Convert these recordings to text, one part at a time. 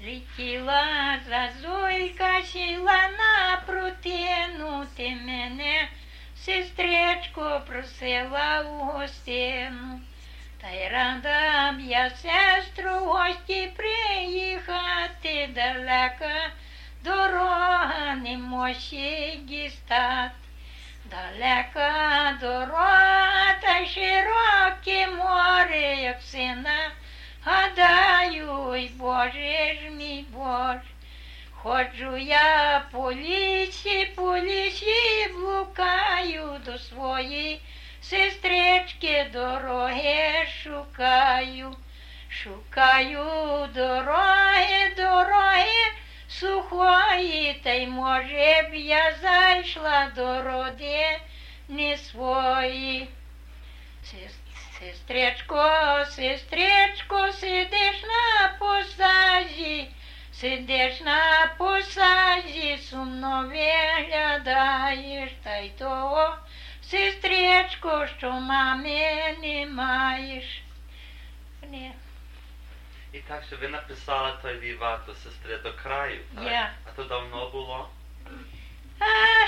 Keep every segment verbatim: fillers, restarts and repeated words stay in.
Прилетіла зазулька, сіла на прутину, ти мене, сестричко, просила у гостину. Та й рада б я, сестру, в гості приїхати, далека дорога не може дістати. Далека дорога та широке море, як сина, гадаю, ой, Боже ж мій Боже. Ходжу я по лісі, по лісі блукаю, до своєї сестрички дороги шукаю. Шукаю дороги, дороги сухої, та й може б я зайшла до родини свої. Сестричко, сестричко, сидиш на посаді, сидиш на посаді, сумно виглядаєш, та й того, сестричко, що мами не маєш. Не. І так, що ви написали той віват до сестри до краю, так? Я. А то давно було? А,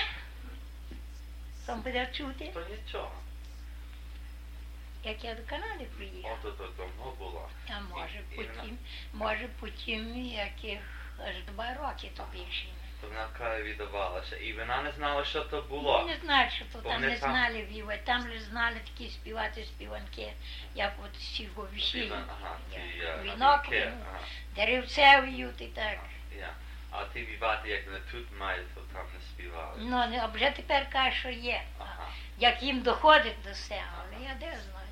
там буде чути, То нічого. як я до Канади приїхала. О, то, то давно було. А може І- і потім, може потім яких аж два роки то більше. То вона в краю віддавалася. І вона не знала, що то Ми було. не знають, що то Бо там вони не там- знали віва, там лише знали такі співати співанки, як от сіговіші, Віван, ага, ті, е, вінок, вінки, ага. деревце в'ють і так. Я. А ті вівати, як не тут мають, то там не співали. Ну, не- а вже тепер каже, що є. Ага. Як їм доходить до цього, але я де знаю.